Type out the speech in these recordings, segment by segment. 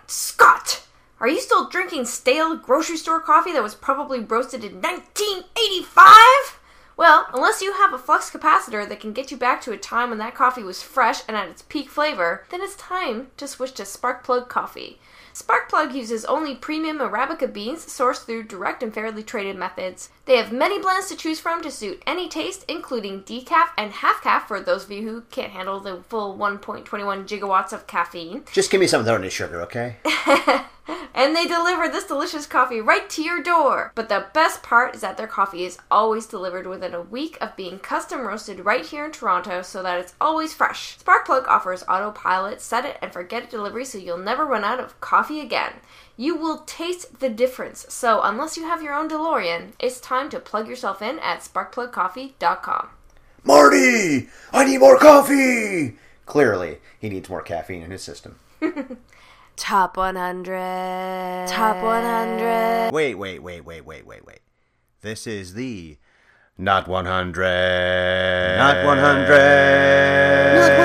Scott! Are you still drinking stale grocery store coffee that was probably roasted in 1985? Well, unless you have a flux capacitor that can get you back to a time when that coffee was fresh and at its peak flavor, then it's time to switch to Sparkplug Coffee. Sparkplug uses only premium Arabica beans sourced through direct and fairly traded methods. They have many blends to choose from to suit any taste, including decaf and half-calf for those of you who can't handle the full 1.21 gigawatts of caffeine. Just give me some without any sugar, okay? And they deliver this delicious coffee right to your door. But the best part is that their coffee is always delivered within a week of being custom roasted right here in Toronto so that it's always fresh. Sparkplug offers autopilot, set it and forget it delivery so you'll never run out of coffee again. You will taste the difference. So unless you have your own DeLorean, it's time to plug yourself in at sparkplugcoffee.com. Marty! I need more coffee! Clearly, he needs more caffeine in his system. Top 100. Top 100. Wait. This is the Not 100. Not 100. Not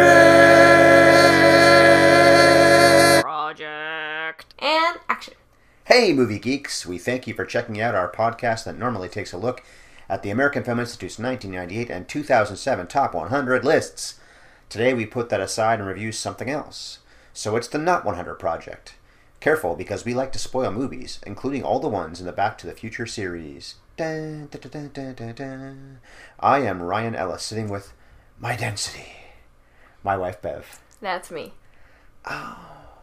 100. Project. And action. Hey, movie geeks. We thank you for checking out our podcast that normally takes a look at the American Film Institute's 1998 and 2007 Top 100 lists. Today we put that aside and review something else. So it's the Not 100 Project. Careful, because we like to spoil movies, including all the ones in the Back to the Future series. Dun, dun, dun, dun, dun, dun. I am Ryan Ellis, sitting with my density. My wife, Bev. That's me. Oh.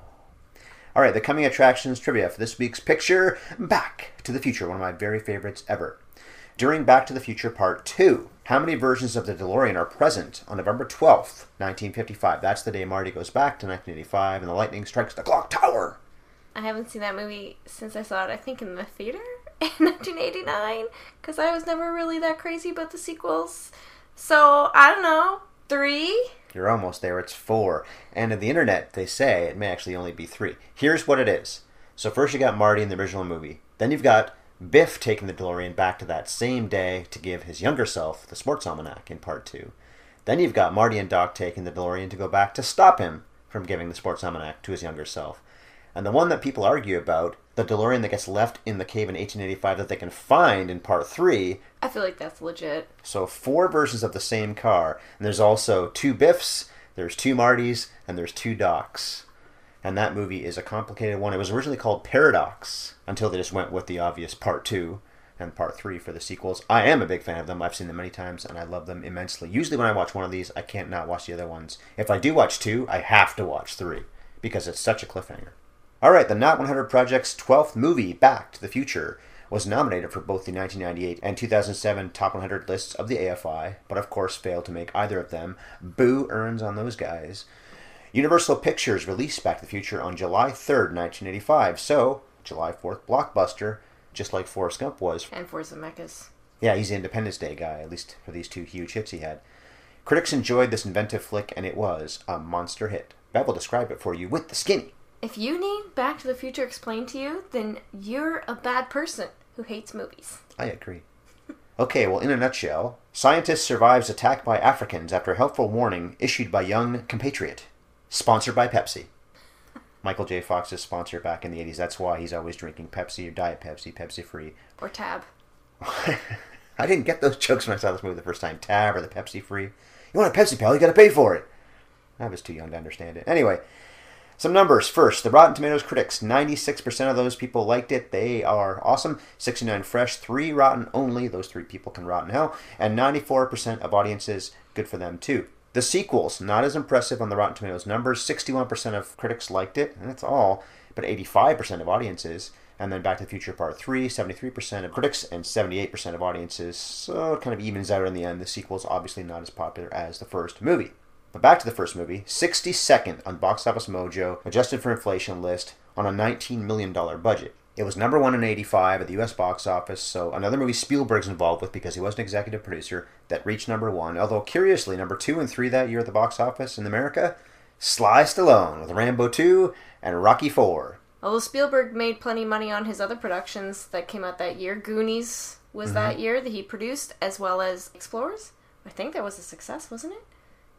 All right, the coming attractions trivia for this week's picture, Back to the Future, one of my very favorites ever. During Back to the Future Part 2, how many versions of the DeLorean are present on November 12th, 1955? That's the day Marty goes back to 1985 and the lightning strikes the clock tower. I haven't seen that movie since I saw it, I think, in the theater in 1989, because I was never really that crazy about the sequels. So, I don't know, 3? You're almost there. It's 4. And on the internet, they say it may actually only be 3. Here's what it is. So first you got Marty in the original movie. Then you've got Biff taking the DeLorean back to that same day to give his younger self the sports almanac in Part 2. Then you've got Marty and Doc taking the DeLorean to go back to stop him from giving the sports almanac to his younger self. And the one that people argue about, the DeLorean that gets left in the cave in 1885 that they can find in Part 3. I feel like that's legit. So 4 versions of the same car. And there's also 2 Biffs, there's 2 Martys, and there's 2 Docs. And that movie is a complicated one. It was originally called Paradox, until they just went with the obvious Part 2 and Part 3 for the sequels. I am a big fan of them. I've seen them many times, and I love them immensely. Usually when I watch one of these, I can't not watch the other ones. If I do watch 2, I have to watch 3, because it's such a cliffhanger. All right, the Not 100 Project's 12th movie, Back to the Future, was nominated for both the 1998 and 2007 Top 100 lists of the AFI, but of course failed to make either of them. Boo earns on those guys. Universal Pictures released Back to the Future on July 3rd, 1985, so July 4th blockbuster, just like Forrest Gump was. And Force Zemeckis. Yeah, he's the Independence Day guy, at least for these 2 huge hits he had. Critics enjoyed this inventive flick, and it was a monster hit. Bev will describe it for you with the skinny. If you need Back to the Future explained to you, then you're a bad person who hates movies. I agree. Okay, well, in a nutshell, scientist survives attack by Africans after helpful warning issued by young compatriot. Sponsored by Pepsi. Michael J. Fox's sponsor back in the 80s. That's why he's always drinking Pepsi or Diet Pepsi, Pepsi Free. Or Tab. I didn't get those jokes when I saw this movie the first time. Tab or the Pepsi Free. You want a Pepsi, pal? You gotta pay for it. I was too young to understand it. Anyway, some numbers. First, the Rotten Tomatoes critics. 96% of those people liked it. They are awesome. 69 fresh, 3 rotten only. Those 3 people can rot in hell. And 94% of audiences, good for them too. The sequels, not as impressive on the Rotten Tomatoes numbers. 61% of critics liked it, and that's all, but 85% of audiences. And then Back to the Future Part 3, 73% of critics and 78% of audiences. So it kind of evens out in the end. The sequel's obviously not as popular as the first movie. But back to the first movie, 62nd on Box Office Mojo, adjusted for inflation list, on a $19 million budget. It was number 1 in 85 at the U.S. box office, so another movie Spielberg's involved with because he was an executive producer that reached number 1. Although, curiously, number 2 and 3 that year at the box office in America, Sly Stallone with Rambo 2 and Rocky 4. Although Spielberg made plenty of money on his other productions that came out that year. Goonies was that year that he produced, as well as Explorers. I think that was a success, wasn't it?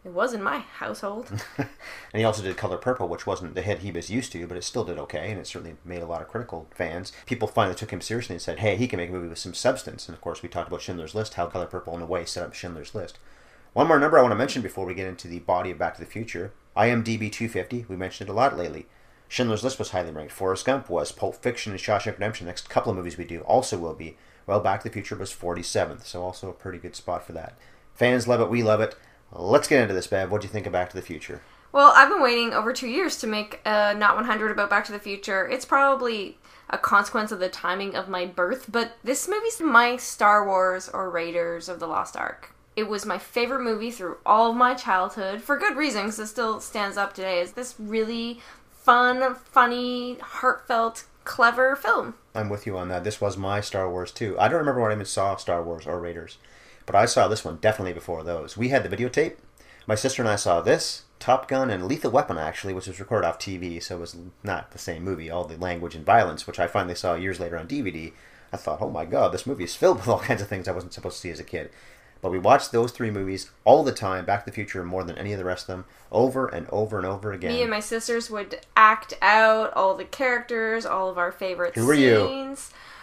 It was in my household. And he also did Color Purple, which wasn't the hit he was used to, but it still did okay, and it certainly made a lot of critical fans. People finally took him seriously and said, hey, he can make a movie with some substance. And of course, we talked about Schindler's List, how Color Purple in a way set up Schindler's List. One more number I want to mention before we get into the body of Back to the Future. IMDb 250, we mentioned it a lot lately. Schindler's List was highly ranked. Forrest Gump was. Pulp Fiction and Shawshank Redemption, the next couple of movies we do, also will be. Well, Back to the Future was 47th, so also a pretty good spot for that. Fans love it, we love it. Let's get into this, Bev. What do you think of Back to the Future? Well, I've been waiting over 2 years to make a Not 100 about Back to the Future. It's probably a consequence of the timing of my birth, but this movie's my Star Wars or Raiders of the Lost Ark. It was my favorite movie through all of my childhood, for good reason, because it still stands up today. It's this really fun, funny, heartfelt, clever film. I'm with you on that. This was my Star Wars, too. I don't remember when I even saw Star Wars or Raiders, but I saw this one definitely before those. We had the videotape. My sister and I saw this, Top Gun, and Lethal Weapon, actually, which was recorded off TV, so it was not the same movie. All the language and violence, which I finally saw years later on DVD, I thought, oh my god, this movie is filled with all kinds of things I wasn't supposed to see as a kid. But we watched those three movies all the time, Back to the Future more than any of the rest of them, over and over and over again. Me and my sisters would act out all the characters, all of our favorite scenes. Who were you?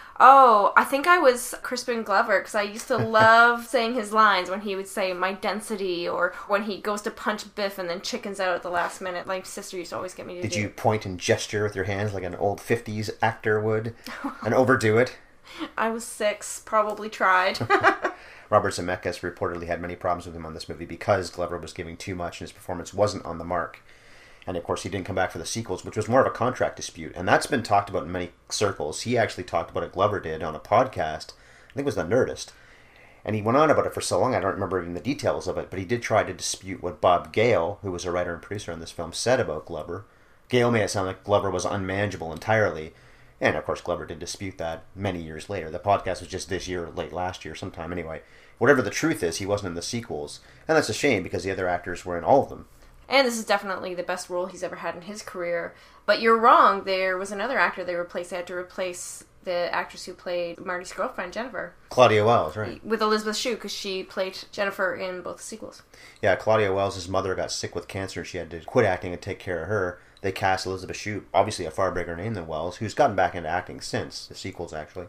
Oh, I think I was Crispin Glover, because I used to love saying his lines when he would say, my density, or when he goes to punch Biff and then chickens out at the last minute. My sister used to always get me to do. Did you point and gesture with your hands like an old 50s actor would and overdo it? I was 6, probably tried. Robert Zemeckis reportedly had many problems with him on this movie because Glover was giving too much and his performance wasn't on the mark. And of course he didn't come back for the sequels, which was more of a contract dispute. And that's been talked about in many circles. He actually talked about it, Glover did, on a podcast. I think it was The Nerdist. And he went on about it for so long, I don't remember even the details of it, but he did try to dispute what Bob Gale, who was a writer and producer on this film, said about Glover. Gale made it sound like Glover was unmanageable entirely. And of course Glover did dispute that many years later. The podcast was just this year, or late last year, sometime anyway. Whatever the truth is, he wasn't in the sequels. And that's a shame because the other actors were in all of them. And this is definitely the best role he's ever had in his career. But you're wrong. There was another actor they replaced. They had to replace the actress who played Marty's girlfriend, Jennifer. Claudia Wells, right. With Elizabeth Shue, because she played Jennifer in both the sequels. Yeah, Claudia Wells' mother got sick with cancer. She had to quit acting and take care of her. They cast Elizabeth Shue, obviously a far bigger name than Wells, who's gotten back into acting since the sequels, actually.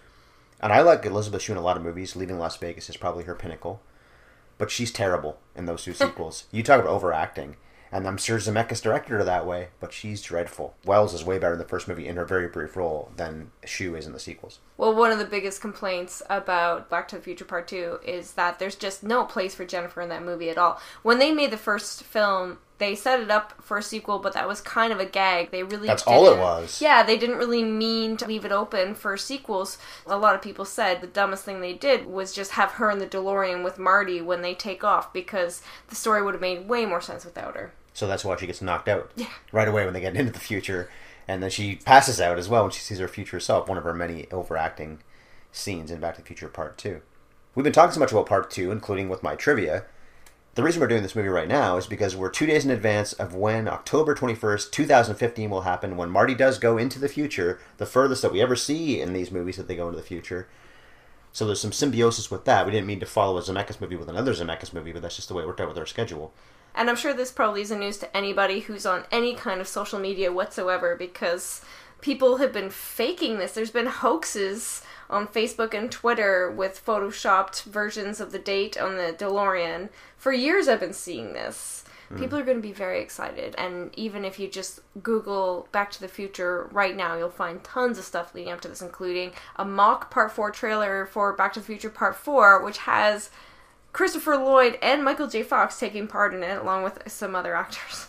And I like Elizabeth Shue in a lot of movies. Leaving Las Vegas is probably her pinnacle. But she's terrible in those two sequels. You talk about overacting. And I'm sure Zemeckis directed her that way, but she's dreadful. Wells is way better in the first movie in her very brief role than Shue is in the sequels. Well, one of the biggest complaints about Back to the Future Part 2 is that there's just no place for Jennifer in that movie at all. When they made the first film, they set it up for a sequel, but that was kind of a gag. They really That's all it was. Yeah, they didn't really mean to leave it open for sequels. A lot of people said the dumbest thing they did was just have her in the DeLorean with Marty when they take off, because the story would have made way more sense without her. So that's why she gets knocked out right away when they get into the future. And then she passes out as well when she sees her future self, one of her many overacting scenes in Back to the Future Part 2. We've been talking so much about Part 2, including with my trivia. The reason we're doing this movie right now is because we're 2 days in advance of when October 21st, 2015 will happen, when Marty does go into the future, the furthest that we ever see in these movies that they go into the future. So there's some symbiosis with that. We didn't mean to follow a Zemeckis movie with another Zemeckis movie, but that's just the way it worked out with our schedule. And I'm sure this probably isn't news to anybody who's on any kind of social media whatsoever, because people have been faking this. There's been hoaxes on Facebook and Twitter with photoshopped versions of the date on the DeLorean. For years I've been seeing this. People are going to be very excited, and even if you just Google Back to the Future right now, you'll find tons of stuff leading up to this, including a mock Part 4 trailer for Back to the Future Part 4, which has Christopher Lloyd and Michael J. Fox taking part in it, along with some other actors.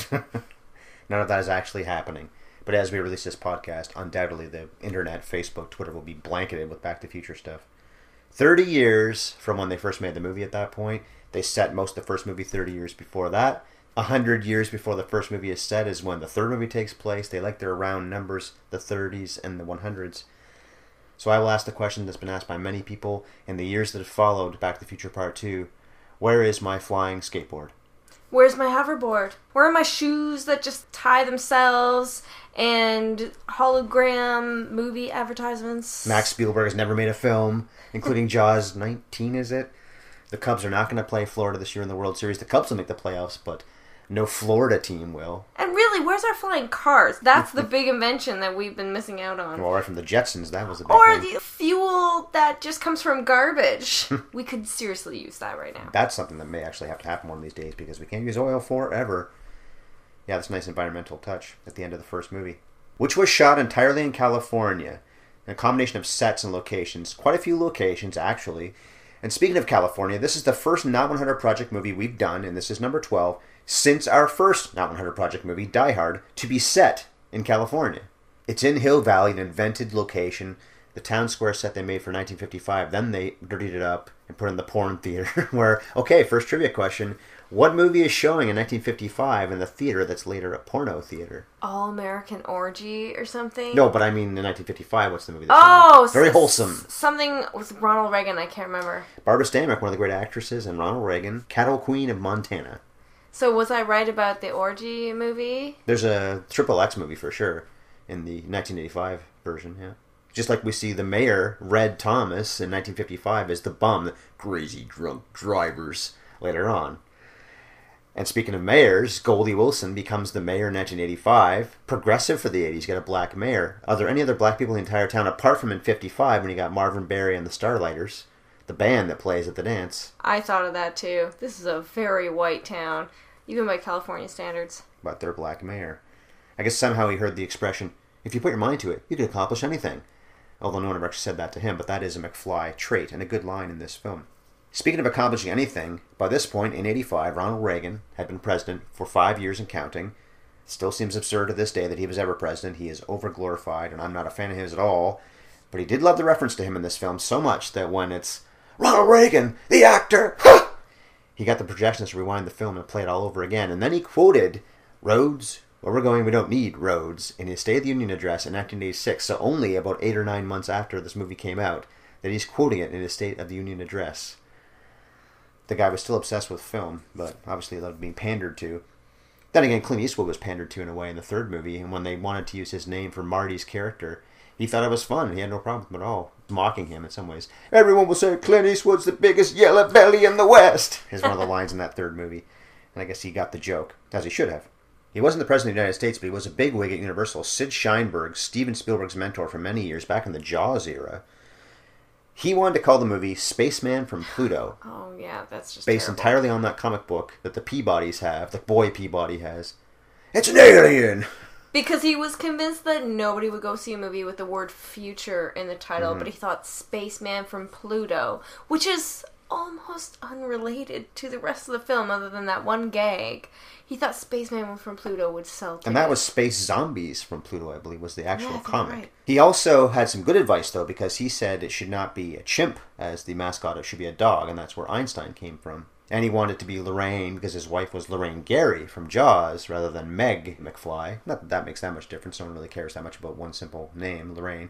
None of that is actually happening. But as we release this podcast, undoubtedly the internet, Facebook, Twitter will be blanketed with Back to the Future stuff. 30 years from when they first made the movie at that point. They set most of the first movie 30 years before that. 100 years before the first movie is set is when the third movie takes place. They like their round numbers, the 30s and the 100s. So I will ask the question that's been asked by many people in the years that have followed Back to the Future Part 2. Where is my flying skateboard? Where's my hoverboard? Where are my shoes that just tie themselves? And hologram movie advertisements? Max Spielberg has never made a film, including Jaws 19, is it? The Cubs are not going to play Florida this year in the World Series. The Cubs will make the playoffs, but no Florida team will. And really, where's our flying cars? That's the big invention that we've been missing out on. Well, right from the Jetsons, that was a big Or thing. the fuel that just comes from garbage. We could seriously use that right now. That's something that may actually have to happen one of these days because we can't use oil forever. Yeah, that's a nice environmental touch at the end of the first movie. Which was shot entirely in California. A combination of sets and locations. Quite a few locations, actually. And speaking of California, this is the first Not 100 Project movie we've done, and this is number 12, since our first Not 100 Project movie, Die Hard, to be set in California. It's in Hill Valley, an invented location. The town square set they made for 1955. Then they dirtied it up and put in the porn theater where, okay, first trivia question. What movie is showing in 1955 in the theater that's later a porno theater? All American Orgy or something? No, but I mean in 1955, what's the movie that's showing? Very wholesome. Something with Ronald Reagan, I can't remember. Barbara Stanwyck, one of the great actresses, and Ronald Reagan, Cattle Queen of Montana. So was I right about the orgy movie? There's a Triple X movie for sure in the 1985 version, yeah. Just like we see the mayor, Red Thomas, in 1955 as the bum, the crazy drunk drivers, later on. And speaking of mayors, Goldie Wilson becomes the mayor in 1985. Progressive for the 80s, got a black mayor. Are there any other black people in the entire town, apart from in 55 when you got Marvin Berry and the Starlighters, the band that plays at the dance? I thought of that too. This is a very white town, even by California standards. But their black mayor. I guess somehow he heard the expression, if you put your mind to it, you can accomplish anything. Although no one ever actually said that to him, but that is a McFly trait and a good line in this film. Speaking of accomplishing anything, by this point in 85, Ronald Reagan had been president for 5 years and counting. Still seems absurd to this day that he was ever president. He is overglorified, and I'm not a fan of his at all. But he did love the reference to him in this film so much that when it's Ronald Reagan, the actor, he got the projections to rewind the film and play it all over again. And then he quoted roads, where we're going, we don't need roads, in his State of the Union address in 1986, so only about 8 or 9 months after this movie came out, that he's quoting it in his State of the Union address. The guy was still obsessed with film, but obviously loved being pandered to. Then again, Clint Eastwood was pandered to in a way in the third movie, and when they wanted to use his name for Marty's character, he thought it was fun. He had no problem at all, mocking him in some ways. Everyone will say Clint Eastwood's the biggest yellow belly in the West, is one of the lines in that third movie. And I guess he got the joke, as he should have. He wasn't the president of the United States, but he was a bigwig at Universal. Sid Sheinberg, Steven Spielberg's mentor for many years, back in the Jaws era, he wanted to call the movie Spaceman from Pluto. Oh, yeah, that's just based terrible. entirely on that comic book that the Peabodys have, the boy Peabody has. It's an alien! Because he was convinced that nobody would go see a movie with the word future in the title, but he thought Spaceman from Pluto, which is almost unrelated to the rest of the film other than that one gag. He thought Spaceman from Pluto would sell tickets. And that was Space Zombies from Pluto, I believe, was the actual Yeah, I think comic. right. He also had some good advice, though, because he said it should not be a chimp as the mascot, it should be a dog, and that's where Einstein came from. And he wanted it to be Lorraine because his wife was Lorraine Gary from Jaws rather than Meg McFly. Not that that makes that much difference. No one really cares that much about one simple name, Lorraine.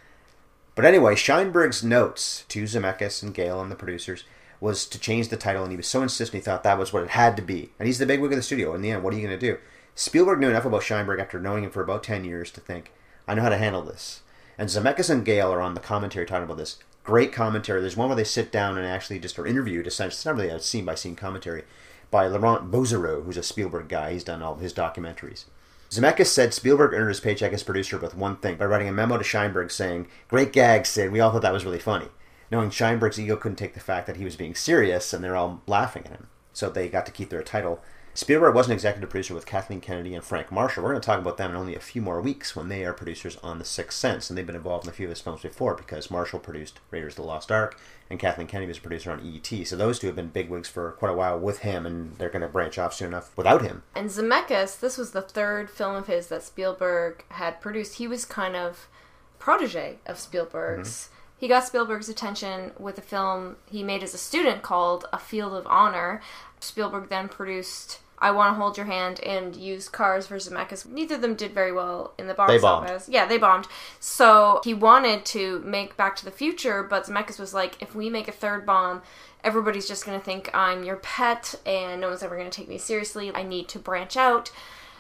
But anyway, Sheinberg's notes to Zemeckis and Gale and the producers was to change the title, and he was so insistent he thought that was what it had to be. And he's the bigwig of the studio. In the end, what are you going to do? Spielberg knew enough about Sheinberg after knowing him for about 10 years to think, I know how to handle this. And Zemeckis and Gale are on the commentary talking about this. Great commentary. There's one where they sit down and actually just are interviewed, essentially. It's not really a scene-by-scene commentary, by Laurent Bouzereau, who's a Spielberg guy. He's done all of his documentaries. Zemeckis said Spielberg earned his paycheck as producer with one thing, by writing a memo to Sheinberg saying, great gag, Sid. We all thought that was really funny. Knowing Sheinberg's ego couldn't take the fact that he was being serious, and they're all laughing at him. So they got to keep their title. Spielberg was an executive producer with Kathleen Kennedy and Frank Marshall. We're going to talk about them in only a few more weeks when they are producers on The Sixth Sense, and they've been involved in a few of his films before because Marshall produced Raiders of the Lost Ark, and Kathleen Kennedy was a producer on E.T. So those two have been bigwigs for quite a while with him, and they're going to branch off soon enough without him. And Zemeckis, this was the third film of his that Spielberg had produced. He was kind of protege of Spielberg's. He got Spielberg's attention with a film he made as a student called A Field of Honor. Spielberg then produced I Want to Hold Your Hand and used Cars for Zemeckis. Neither of them did very well in the box office. Yeah, they bombed. So he wanted to make Back to the Future, but Zemeckis was like, if we make a third bomb, everybody's just going to think I'm your pet and no one's ever going to take me seriously. I need to branch out.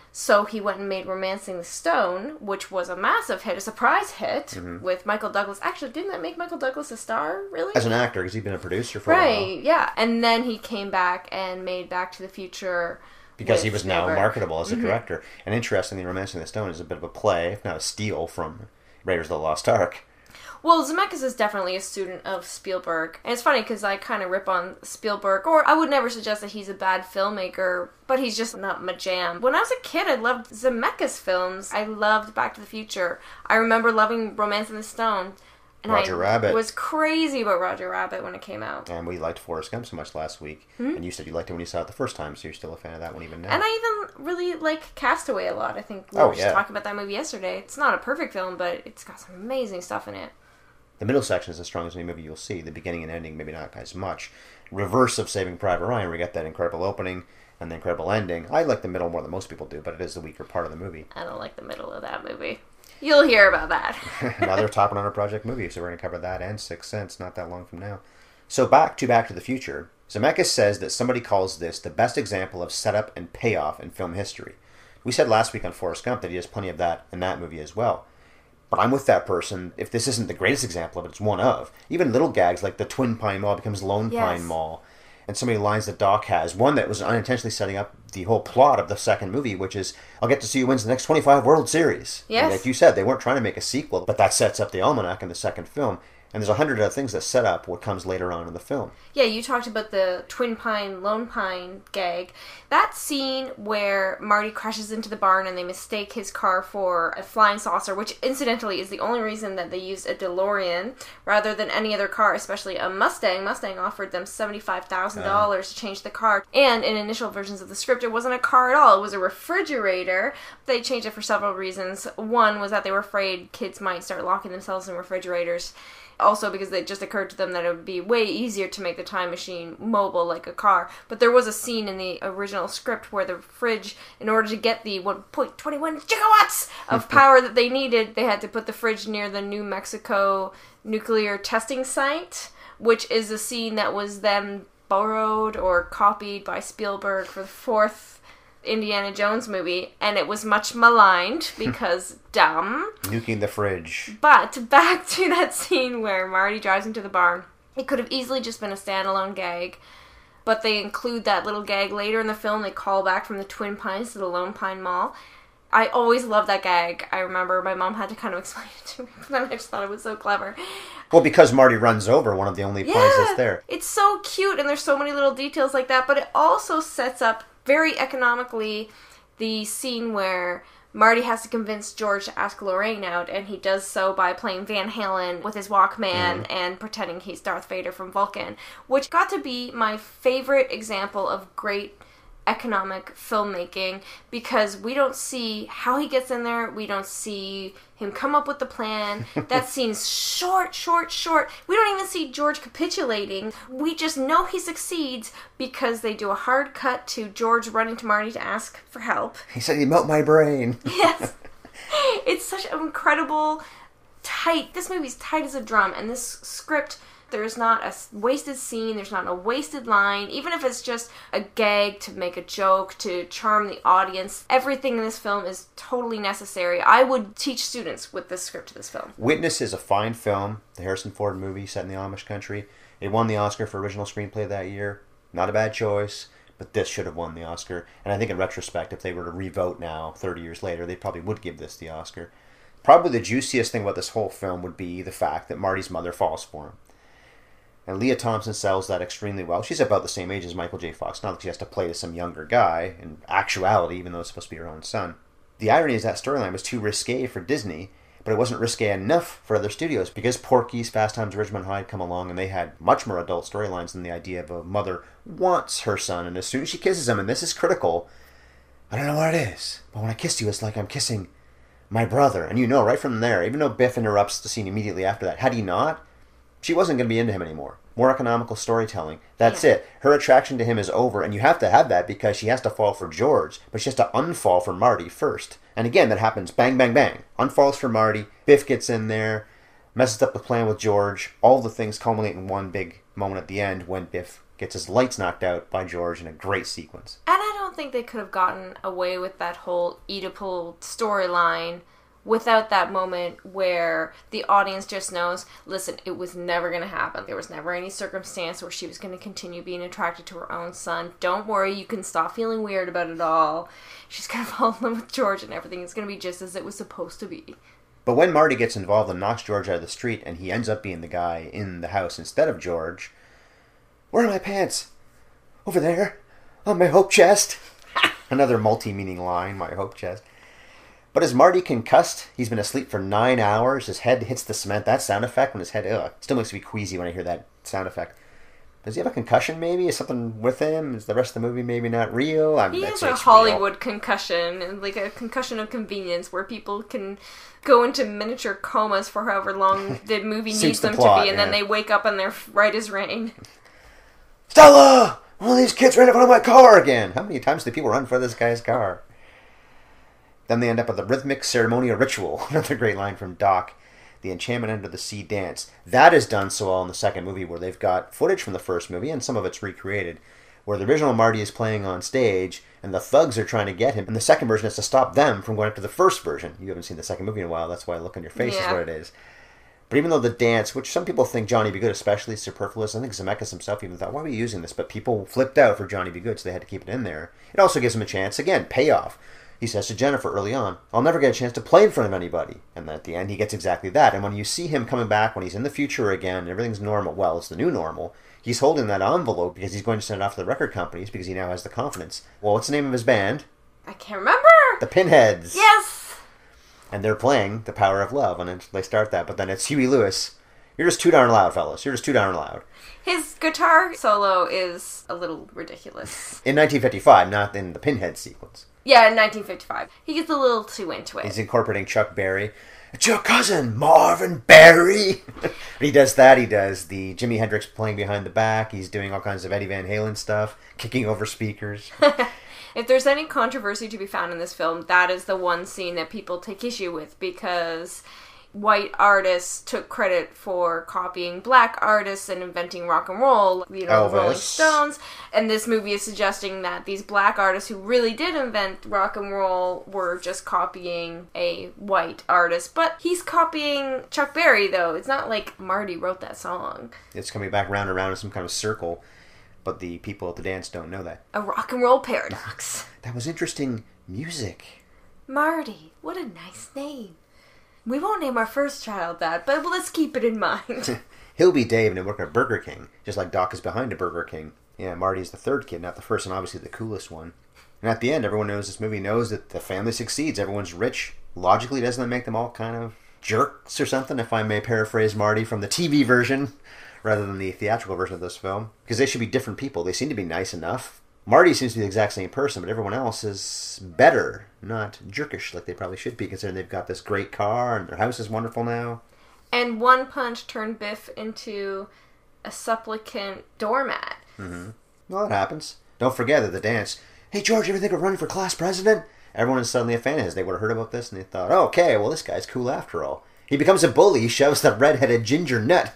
So he went and made Romancing the Stone, which was a massive hit, a surprise hit, with Michael Douglas. Actually, didn't that make Michael Douglas a star, really? As an actor, because he'd been a producer for a while. Right, yeah. And then he came back and made Back to the Future. Because he was now marketable as a director. And interestingly, Romancing the Stone is a bit of a play, if not a steal, from Raiders of the Lost Ark. Well, Zemeckis is definitely a student of Spielberg. And it's funny because I kind of rip on Spielberg, or I would never suggest that he's a bad filmmaker, but he's just not my jam. When I was a kid, I loved Zemeckis films. I loved Back to the Future. I remember loving Romancing the Stone. And Roger Rabbit. Was crazy about Roger Rabbit when it came out. And we liked Forrest Gump so much last week. And you said you liked it when you saw it the first time, so you're still a fan of that one even now. And I even really like Castaway a lot. I think we were just talking about that movie yesterday. It's not a perfect film, but it's got some amazing stuff in it. The middle section is as strong as any movie you'll see. The beginning and ending, maybe not as much. Reverse of Saving Private Ryan, where we get that incredible opening and the incredible ending. I like the middle more than most people do, but it is the weaker part of the movie. I don't like the middle of that movie. You'll hear about that. Another top 100 project movie, so we're going to cover that and Sixth Sense not that long from now. So back to the Future. Zemeckis says that somebody calls this the best example of setup and payoff in film history. We said last week on Forrest Gump that he has plenty of that in that movie as well. But I'm with that person. If this isn't the greatest example of it, it's one of. Even little gags like the Twin Pine Mall becomes Lone Pine Mall. And so many lines that Doc has. One that was unintentionally setting up the whole plot of the second movie, which is, I'll get to see who wins the next 25 World Series. Yes. And like you said, they weren't trying to make a sequel, but that sets up the almanac in the second film. And there's 100 other things that set up what comes later on in the film. Yeah, you talked about the Twin Pine, Lone Pine gag. That scene where Marty crashes into the barn and they mistake his car for a flying saucer, which incidentally is the only reason that they used a DeLorean rather than any other car, especially a Mustang. Mustang offered them $75,000 to change the car. And in initial versions of the script, it wasn't a car at all. It was a refrigerator. They changed it for several reasons. One was that they were afraid kids might start locking themselves in refrigerators. Also because it just occurred to them that it would be way easier to make the time machine mobile like a car. But there was a scene in the original script where the fridge, in order to get the 1.21 gigawatts of power that they needed, they had to put the fridge near the New Mexico nuclear testing site, which is a scene that was then borrowed or copied by Spielberg for the fourth Indiana Jones movie, and it was much maligned because dumb. Nuking the fridge. But back to that scene where Marty drives into the barn. It could have easily just been a standalone gag, but they include that little gag later in the film. They call back from the Twin Pines to the Lone Pine Mall. I always loved that gag. I remember my mom had to kind of explain it to me, but then I just thought it was so clever. Well, because Marty runs over one of the only pines that's there. It's so cute, and there's so many little details like that, but it also sets up very economically the scene where Marty has to convince George to ask Lorraine out, and he does so by playing Van Halen with his Walkman and pretending he's Darth Vader from Vulcan, which got to be my favorite example of great economic filmmaking, because we don't see how he gets in there, we don't see him come up with the plan. That scene's short. We don't even see George capitulating. We just know he succeeds because they do a hard cut to George running to Marty to ask for help. He said he'd melt my brain. Yes. It's such an incredible, tight, this movie's tight as a drum, and this script, there's not a wasted scene, there's not a wasted line, even if it's just a gag to make a joke, to charm the audience. Everything in this film is totally necessary. I would teach students with this script of this film. Witness is a fine film, the Harrison Ford movie set in the Amish country. It won the Oscar for original screenplay that year. Not a bad choice, but this should have won the Oscar. And I think in retrospect, if they were to re-vote now, 30 years later, they probably would give this the Oscar. Probably the juiciest thing about this whole film would be the fact that Marty's mother falls for him. And Leah Thompson sells that extremely well. She's about the same age as Michael J. Fox. Not that she has to play to some younger guy, in actuality, even though it's supposed to be her own son. The irony is that storyline was too risque for Disney, but it wasn't risque enough for other studios, because Porky's, Fast Times at Ridgemont High come along, and they had much more adult storylines than the idea of a mother wants her son, and as soon as she kisses him, and this is critical, I don't know what it is, but when I kissed you, it's like I'm kissing my brother. And you know, right from there, even though Biff interrupts the scene immediately after that, had he not, she wasn't going to be into him anymore. More economical storytelling. That's it. Her attraction to him is over, and you have to have that because she has to fall for George, but she has to unfall for Marty first. And again, that happens bang, bang, bang. Unfalls for Marty, Biff gets in there, messes up the plan with George, all the things culminate in one big moment at the end when Biff gets his lights knocked out by George in a great sequence. And I don't think they could have gotten away with that whole Oedipal storyline without that moment where the audience just knows, listen, it was never going to happen. There was never any circumstance where she was going to continue being attracted to her own son. Don't worry, you can stop feeling weird about it all. She's going to fall in love with George and everything is going to be just as it was supposed to be. But when Marty gets involved and knocks George out of the street and he ends up being the guy in the house instead of George, where are my pants? Over there, on my hope chest. Another multi-meaning line, my hope chest. But is Marty concussed? He's been asleep for 9 hours. His head hits the cement. That sound effect when his head... Ugh, it still makes me queasy when I hear that sound effect. Does he have a concussion maybe? Is something with him? Is the rest of the movie maybe not real? He has a Hollywood concussion, like a concussion of convenience where people can go into miniature comas for however long the movie needs them to be, and then they wake up and they're right as rain. Stella! One of these kids ran in front of my car again! How many times do people run for this guy's car? Then they end up with the rhythmic ceremonial ritual. Another great line from Doc. The Enchantment Under the Sea dance. That is done so well in the second movie where they've got footage from the first movie and some of it's recreated. Where the original Marty is playing on stage and the thugs are trying to get him. And the second version is to stop them from going up to the first version. You haven't seen the second movie in a while. That's why look on your face is what it is. But even though the dance, which some people think Johnny B. Good especially is superfluous, I think Zemeckis himself even thought, why are we using this? But people flipped out for Johnny B. Good, so they had to keep it in there. It also gives him a chance, again, payoff. He says to Jennifer early on, I'll never get a chance to play in front of anybody. And then at the end, he gets exactly that. And when you see him coming back, when he's in the future again, and everything's normal, well, it's the new normal, he's holding that envelope because he's going to send it off to the record companies because he now has the confidence. Well, what's the name of his band? I can't remember. The Pinheads. Yes. And they're playing The Power of Love, and they start that. But then it's Huey Lewis. You're just too darn loud, fellas. You're just too darn loud. His guitar solo is a little ridiculous. In 1955, not in the Pinhead sequence. Yeah, in 1955. He gets a little too into it. He's incorporating Chuck Berry. It's your cousin, Marvin Berry. He does that. He does the Jimi Hendrix playing behind the back. He's doing all kinds of Eddie Van Halen stuff, kicking over speakers. If there's any controversy to be found in this film, that is the one scene that people take issue with because white artists took credit for copying black artists and inventing rock and roll, you know, Elvis. Rolling Stones. And this movie is suggesting that these black artists who really did invent rock and roll were just copying a white artist. But he's copying Chuck Berry, though. It's not like Marty wrote that song. It's coming back round and round in some kind of circle, but the people at the dance don't know that. A rock and roll paradox. That was interesting music. Marty, what a nice name. We won't name our first child that, but let's keep it in mind. He'll be Dave and he'll work at Burger King, just like Doc is behind a Burger King. Yeah, Marty's the third kid, not the first, and obviously the coolest one. And at the end, everyone knows this movie knows that the family succeeds. Everyone's rich. Logically, doesn't that make them all kind of jerks or something, if I may paraphrase Marty from the TV version, rather than the theatrical version of this film? Because they should be different people. They seem to be nice enough. Marty seems to be the exact same person, but everyone else is better, not jerkish like they probably should be, considering they've got this great car and their house is wonderful now. And one punch turned Biff into a supplicant doormat. Mm-hmm. Well, it happens. Don't forget at the dance, hey George, you ever think of running for class president? Everyone is suddenly a fan of his. They would have heard about this and they thought, oh, okay, well this guy's cool after all. He becomes a bully, shoves the red-headed ginger nut.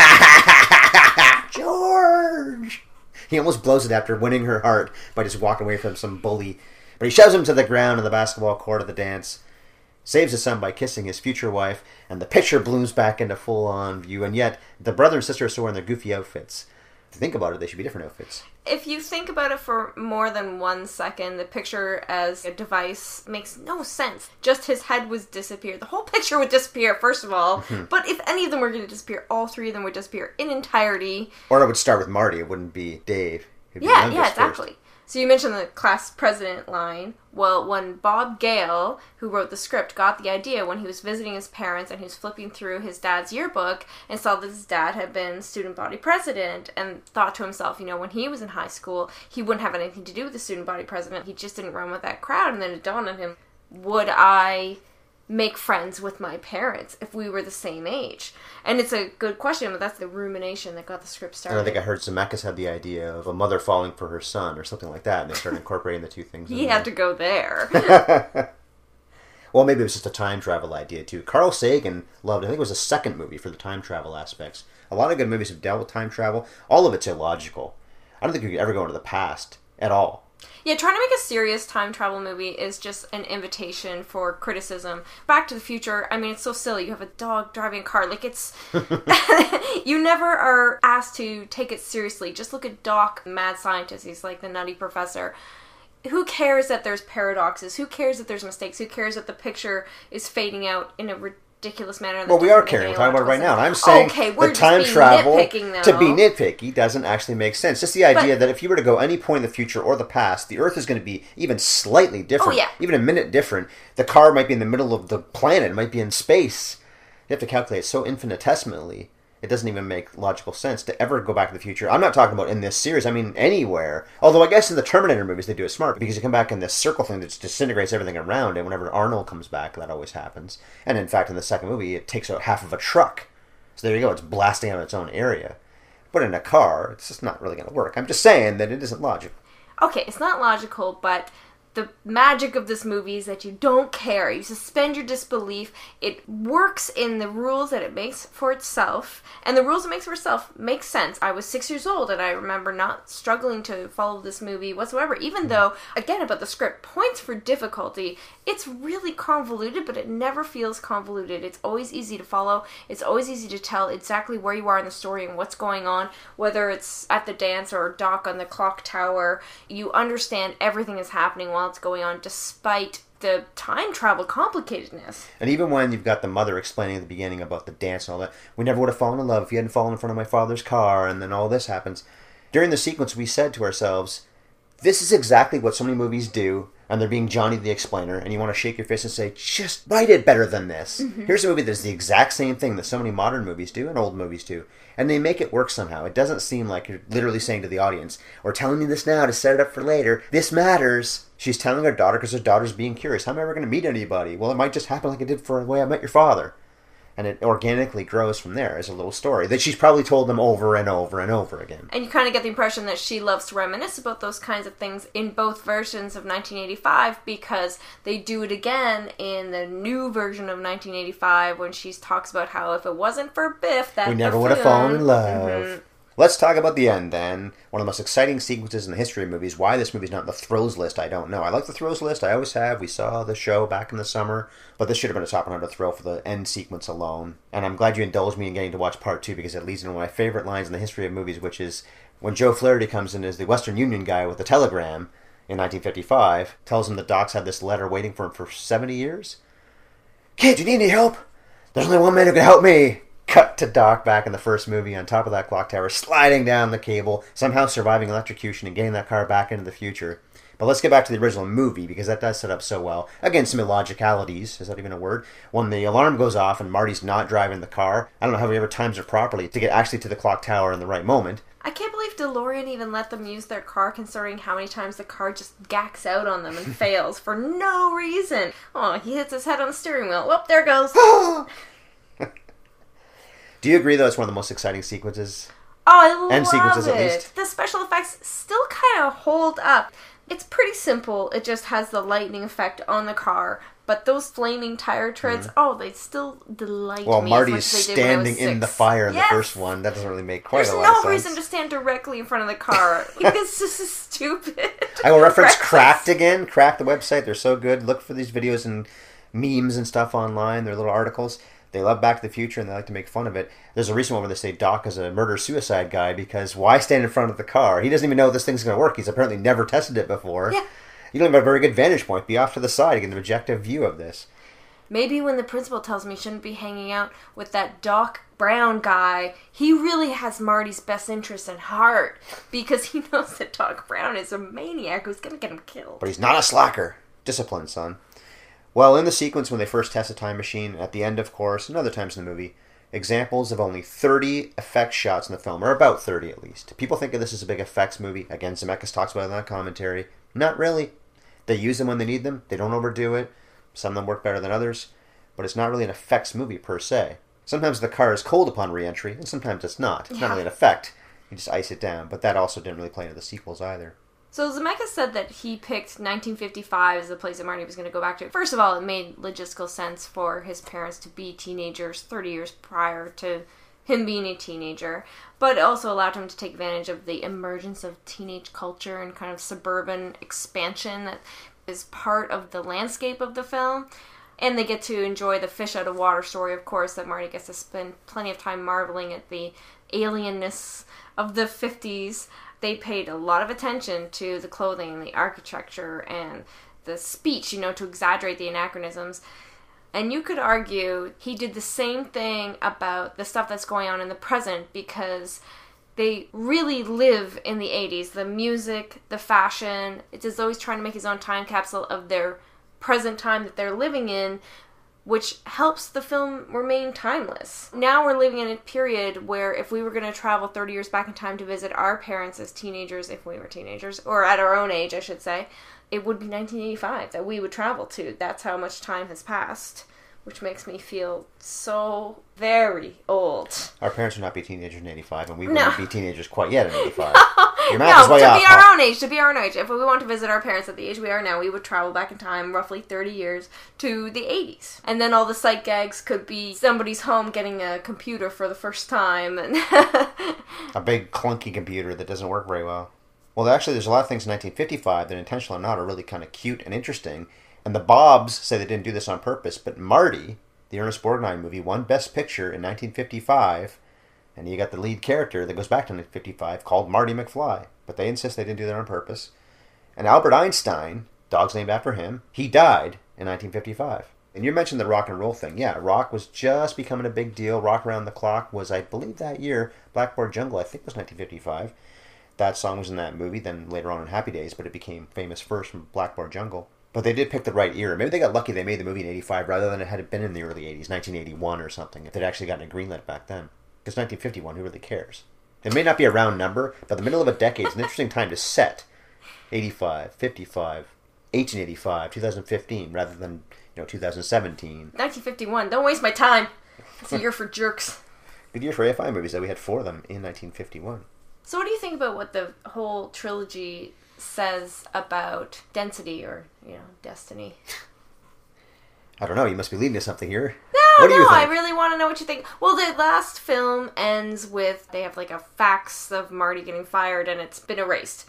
George! He almost blows it after winning her heart by just walking away from some bully. But he shoves him to the ground in the basketball court of the dance, saves his son by kissing his future wife, and the picture blooms back into full-on view. And yet, the brother and sister are still wearing their goofy outfits. If you think about it, they should be different outfits. If you think about it for more than 1 second, the picture as a device makes no sense. Just his head would disappear. The whole picture would disappear, first of all. But if any of them were going to disappear, all three of them would disappear in entirety. Or it would start with Marty. It wouldn't be Dave. It'd be Yeah, exactly. First. So you mentioned the class president line. Well, when Bob Gale, who wrote the script, got the idea when he was visiting his parents and he was flipping through his dad's yearbook and saw that his dad had been student body president and thought to himself, you know, when he was in high school, he wouldn't have anything to do with the student body president. He just didn't run with that crowd. And then it dawned on him, would I make friends with my parents if we were the same age? And it's a good question, but that's the rumination that got the script started. And I think I heard Zemeckis had the idea of a mother falling for her son or something like that, and they started incorporating the two things. He had to go there. Well, maybe it was just a time travel idea, too. Carl Sagan loved, I think it was the second movie for the time travel aspects. A lot of good movies have dealt with time travel. All of it's illogical. I don't think you could ever go into the past at all. Yeah, trying to make a serious time travel movie is just an invitation for criticism. Back to the Future, I mean, it's so silly. You have a dog driving a car. Like, it's... you never are asked to take it seriously. Just look at Doc, mad scientist. He's like the nutty professor. Who cares that there's paradoxes? Who cares that there's mistakes? Who cares that the picture is fading out in a ridiculous manner? Well, we are caring. We're talking about it right now. And I'm saying the time travel, to be nitpicky, doesn't actually make sense. Just the idea that if you were to go any point in the future or the past, the Earth is going to be even slightly different, even a minute different. The car might be in the middle of the planet. It might be in space. You have to calculate so infinitesimally. It doesn't even make logical sense to ever go back to the future. I'm not talking about in this series. I mean anywhere. Although I guess in the Terminator movies they do it smart because you come back in this circle thing that disintegrates everything around it. Whenever Arnold comes back, that always happens. And in fact, in the second movie, it takes out half of a truck. So there you go. It's blasting out its own area. But in a car, it's just not really going to work. I'm just saying that it isn't logical. Okay, it's not logical, but... the magic of this movie is that you don't care. You suspend your disbelief. It works in the rules that it makes for itself. And the rules it makes for itself make sense. I was 6 years old and I remember not struggling to follow this movie whatsoever. Even though, again, about the script, points for difficulty. It's really convoluted, but it never feels convoluted. It's always easy to follow. It's always easy to tell exactly where you are in the story and what's going on. Whether it's at the dance or Doc on the clock tower, you understand everything is happening while it's going on, despite the time travel complicatedness. And even when you've got the mother explaining at the beginning about the dance and all that, we never would have fallen in love if you hadn't fallen in front of my father's car, and then all this happens. During the sequence, we said to ourselves, this is exactly what so many movies do, and they're being Johnny the Explainer, and you want to shake your fist and say, just write it better than this. Mm-hmm. Here's a movie that does the exact same thing that so many modern movies do and old movies do, and they make it work somehow. It doesn't seem like you're literally saying to the audience, or telling me this now to set it up for later, this matters. She's telling her daughter because her daughter's being curious. How am I ever going to meet anybody? Well, it might just happen like it did for The Way I Met Your Father. And it organically grows from there as a little story that she's probably told them over and over and over again. And you kind of get the impression that she loves to reminisce about those kinds of things in both versions of 1985 because they do it again in the new version of 1985 when she talks about how if it wasn't for Biff, that we never would have fallen in love. Mm-hmm. Let's talk about the end, then. One of the most exciting sequences in the history of movies. Why this movie's not on the throws list, I don't know. I like the throws list. I always have. We saw the show back in the summer. But this should have been a top 100 throw for the end sequence alone. And I'm glad you indulged me in getting to watch part 2 because it leads into one of my favorite lines in the history of movies, which is when Joe Flaherty comes in as the Western Union guy with the telegram in 1955, tells him that Doc's had this letter waiting for him for 70 years. Kid, do you need any help? There's only one man who can help me. Cut to Doc back in the first movie on top of that clock tower, sliding down the cable, somehow surviving electrocution and getting that car back into the future. But let's get back to the original movie, because that does set up so well. Again, some illogicalities, is that even a word? When the alarm goes off and Marty's not driving the car, I don't know how he ever times it properly to get actually to the clock tower in the right moment. I can't believe DeLorean even let them use their car, considering how many times the car just gacks out on them and fails for no reason. Oh, he hits his head on the steering wheel. Whoop, there goes. Do you agree, though, it's one of the most exciting sequences? Oh, I love sequences, it. At least. The special effects still kind of hold up. It's pretty simple. It just has the lightning effect on the car. But those flaming tire treads, they still delight me. Well, Marty's as much as they did standing when I was 6. in the fire in the first one. That doesn't really make quite a lot of sense. There's no reason to stand directly in front of the car. Because this is stupid. I will reference Cracked again. Cracked, the website. They're so good. Look for these videos and memes and stuff online. They're little articles. They love Back to the Future, and they like to make fun of it. There's a recent one where they say Doc is a murder-suicide guy because why stand in front of the car? He doesn't even know this thing's going to work. He's apparently never tested it before. Yeah. You don't have a very good vantage point. Be off to the side to get an objective view of this. Maybe when the principal tells me he shouldn't be hanging out with that Doc Brown guy, he really has Marty's best interest in heart because he knows that Doc Brown is a maniac who's going to get him killed. But he's not a slacker. Discipline, son. Well, in the sequence when they first test the time machine, at the end, of course, and other times in the movie, examples of only 30 effects shots in the film, or about 30 at least. People think of this as a big effects movie. Again, Zemeckis talks about it in that commentary. Not really. They use them when they need them. They don't overdo it. Some of them work better than others. But it's not really an effects movie per se. Sometimes the car is cold upon re-entry, and sometimes it's not. It's not really an effect. You just ice it down. But that also didn't really play into the sequels either. So Zemeckis said that he picked 1955 as the place that Marty was going to go back to. First of all, it made logistical sense for his parents to be teenagers 30 years prior to him being a teenager, but it also allowed him to take advantage of the emergence of teenage culture and kind of suburban expansion that is part of the landscape of the film. And they get to enjoy the fish out of water story, of course, that Marty gets to spend plenty of time marveling at the alienness of the 50s. They paid a lot of attention to the clothing and the architecture and the speech, to exaggerate the anachronisms. And you could argue he did the same thing about the stuff that's going on in the present, because they really live in the 80s. The music, the fashion, it's as though he's trying to make his own time capsule of their present time that they're living in, which helps the film remain timeless. Now we're living in a period where if we were going to travel 30 years back in time to visit our parents as teenagers, if we were teenagers, or at our own age, I should say, it would be 1985 that we would travel to. That's how much time has passed, which makes me feel so very old. Our parents would not be teenagers in 85, and we wouldn't be teenagers quite yet in 85. Your No, to be our own age. If we want to visit our parents at the age we are now, we would travel back in time roughly 30 years to the 80s. And then all the sight gags could be somebody's home getting a computer for the first time. And a big clunky computer that doesn't work very well. Well, actually, there's a lot of things in 1955 that, intentional or not, are really kind of cute and interesting. And the Bobs say they didn't do this on purpose, but Marty, the Ernest Borgnine movie, won Best Picture in 1955, and you got the lead character that goes back to 1955 called Marty McFly. But they insist they didn't do that on purpose. And Albert Einstein, dog's named after him, he died in 1955. And you mentioned the rock and roll thing. Yeah, rock was just becoming a big deal. Rock Around the Clock was, I believe that year, Blackboard Jungle, I think was 1955. That song was in that movie, then later on in Happy Days, but it became famous first from Blackboard Jungle. But they did pick the right era. Maybe they got lucky they made the movie in 85 rather than it had been in the early 80s, 1981 or something, if they'd actually gotten a greenlit back then. Because 1951, who really cares? It may not be a round number, but the middle of a decade is an interesting time to set 85, 55, 1885, 2015, rather than 2017. 1951. Don't waste my time. It's a year for jerks. Good year for AFI movies, though. We had 4 of them in 1951. So what do you think about what the whole trilogy says about density or, destiny? I don't know. You must be leading to something here. No, I really want to know what you think. Well, the last film ends with, they have like a fax of Marty getting fired and it's been erased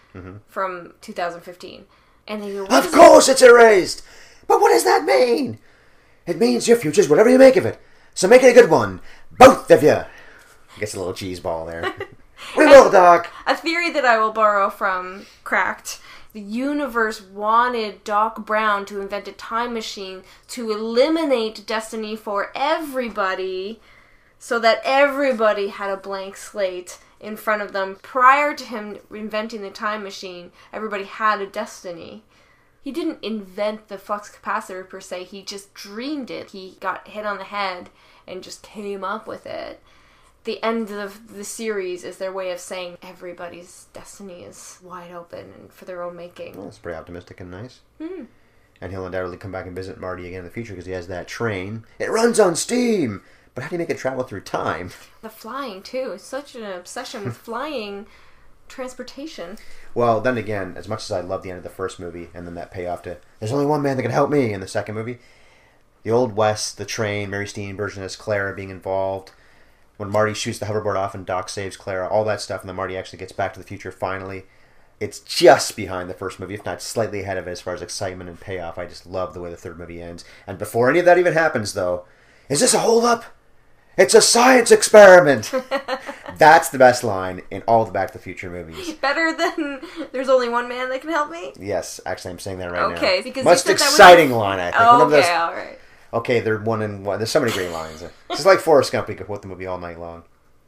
from 2015. And they go, of course it's erased! But what does that mean? It means your future's whatever you make of it. So make it a good one. Both of you. Gets a little cheese ball there. We will, Doc. A theory that I will borrow from Cracked. The universe wanted Doc Brown to invent a time machine to eliminate destiny for everybody so that everybody had a blank slate in front of them. Prior to him inventing the time machine, everybody had a destiny. He didn't invent the flux capacitor per se, he just dreamed it. He got hit on the head and just came up with it. The end of the series is their way of saying everybody's destiny is wide open and for their own making. Well, that's pretty optimistic and nice. Mm. And he'll undoubtedly come back and visit Marty again in the future because he has that train. It runs on steam! But how do you make it travel through time? The flying, too. It's such an obsession with flying transportation. Well, then again, as much as I love the end of the first movie and then that payoff to, there's only one man that can help me in the second movie, the Old West, the train, Mary Steenburgen as Clara being involved, when Marty shoots the hoverboard off and Doc saves Clara, all that stuff, and then Marty actually gets back to the future finally. It's just behind the first movie, if not slightly ahead of it as far as excitement and payoff. I just love the way the third movie ends. And before any of that even happens, though, is this a hold-up? It's a science experiment! That's the best line in all the Back to the Future movies. Better than there's only one man that can help me? Yes, actually I'm saying that right now. Okay, because most exciting line, I think. Oh, okay, alright. Okay, they're one in one. There's so many great lines. It's just like Forrest Gump. We could quote the movie all night long.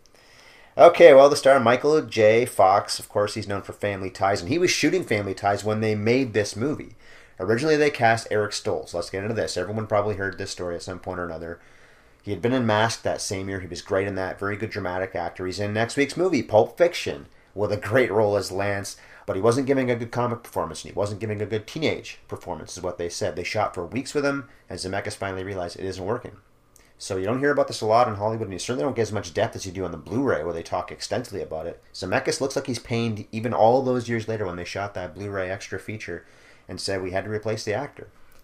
Okay, well, the star Michael J. Fox, of course, he's known for Family Ties, and he was shooting Family Ties when they made this movie. Originally, they cast Eric Stoltz. Let's get into this. Everyone probably heard this story at some point or another. He had been in Mask that same year. He was great in that. Very good dramatic actor. He's in next week's movie, Pulp Fiction, with a great role as Lance. But he wasn't giving a good comic performance, and he wasn't giving a good teenage performance, is what they said. They shot for weeks with him, and Zemeckis finally realized it isn't working. So you don't hear about this a lot in Hollywood, and you certainly don't get as much depth as you do on the Blu-ray, where they talk extensively about it. Zemeckis looks like he's pained even all those years later when they shot that Blu-ray extra feature, and said we had to replace the actor.